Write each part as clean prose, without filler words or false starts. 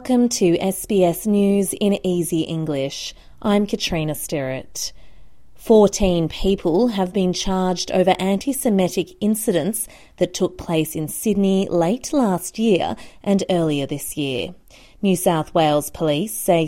Welcome to SBS News in Easy English. I'm Katrina Sterrett. 14 people have been charged over anti-Semitic incidents that took place in Sydney late last year and earlier this year. New South Wales Police say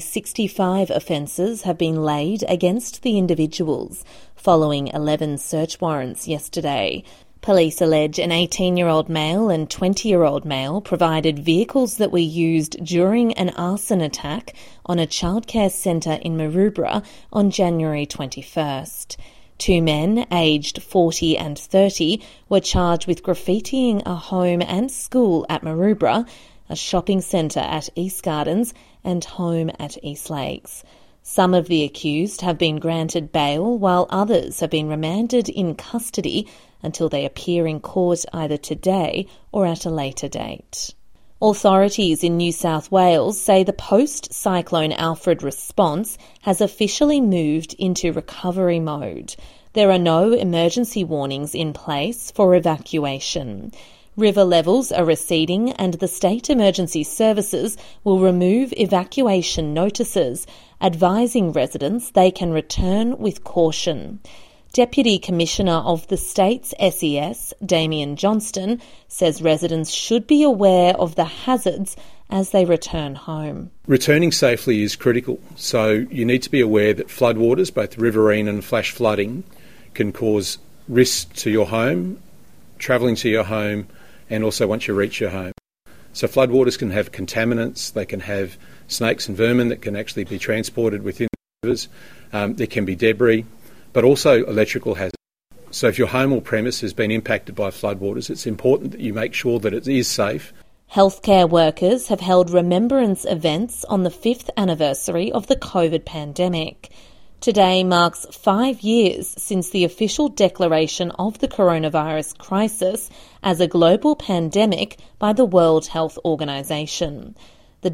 65 offences have been laid against the individuals, following 11 search warrants yesterday. Police allege an 18-year-old male and 20-year-old male provided vehicles that were used during an arson attack on a childcare centre in Maroubra on January 21st. Two men, aged 40 and 30, were charged with graffitiing a home and school at Maroubra, a shopping centre at East Gardens, and home at East Lakes. Some of the accused have been granted bail, while others have been remanded in custody until they appear in court either today or at a later date. Authorities in New South Wales say the post-Cyclone Alfred response has officially moved into recovery mode. There are no emergency warnings in place for evacuation. River levels are receding and the State Emergency Services will remove evacuation notices, advising residents they can return with caution. Deputy Commissioner of the state's SES, Damien Johnston, says residents should be aware of the hazards as they return home. Returning safely is critical, so you need to be aware that floodwaters, both riverine and flash flooding, can cause risk to your home, travelling to your home, and also once you reach your home. So floodwaters can have contaminants, they can have snakes and vermin that can actually be transported within the rivers, there can be debris, but also electrical hazards. So if your home or premise has been impacted by floodwaters, it's important that you make sure that it is safe. Healthcare workers have held remembrance events on the 5th anniversary of the COVID pandemic. Today marks 5 years since the official declaration of the coronavirus crisis as a global pandemic by the World Health Organization. The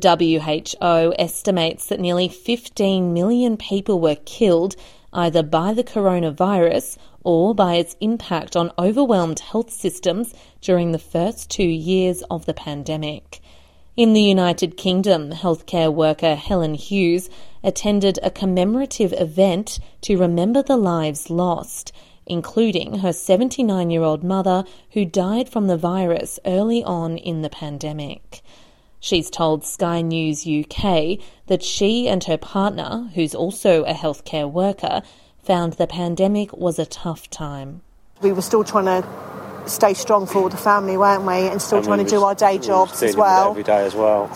WHO estimates that nearly 15 million people were killed either by the coronavirus or by its impact on overwhelmed health systems during the first 2 years of the pandemic. In the United Kingdom, healthcare worker Helen Hughes attended a commemorative event to remember the lives lost, including her 79-year-old mother who died from the virus early on in the pandemic. She's told Sky News UK that she and her partner, who's also a healthcare worker, found the pandemic was a tough time. We were still trying to stay strong for the family, weren't we? And still trying to do our day jobs as well. Every day as well.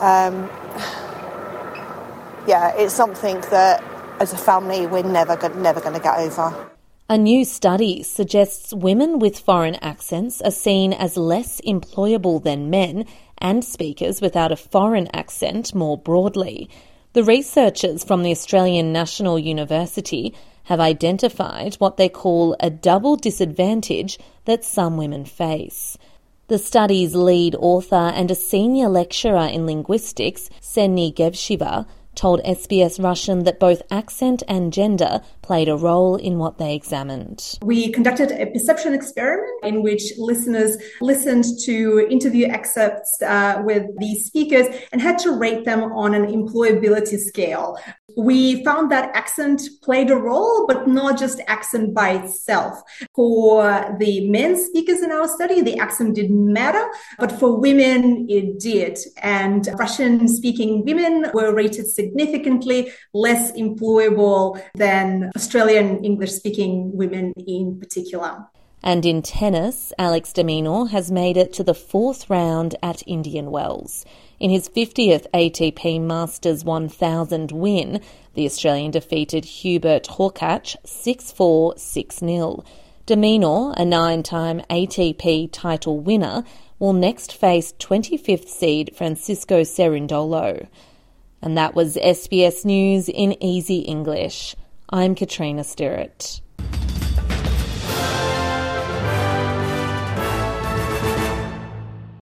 It's something that, as a family, we're never going to get over. A new study suggests women with foreign accents are seen as less employable than men and speakers without a foreign accent more broadly. The researchers from the Australian National University have identified what they call a double disadvantage that some women face. The study's lead author and a senior lecturer in linguistics, Senni Gevshiva, told SBS Russian that both accent and gender played a role in what they examined. We conducted a perception experiment in which listeners listened to interview excerpts with these speakers and had to rate them on an employability scale. We found that accent played a role, but not just accent by itself. For the men speakers in our study, the accent didn't matter, but for women, it did. And Russian-speaking women were rated significantly less employable than Australian English-speaking women in particular. And in tennis, Alex de Minaur has made it to the 4th round at Indian Wells. In his 50th ATP Masters 1000 win, the Australian defeated Hubert Hurkacz 6-4, 6-0. De Minaur, a 9-time ATP title winner, will next face 25th seed Francisco Cerundolo. And that was SBS News in Easy English. I'm Katrina Sterrett.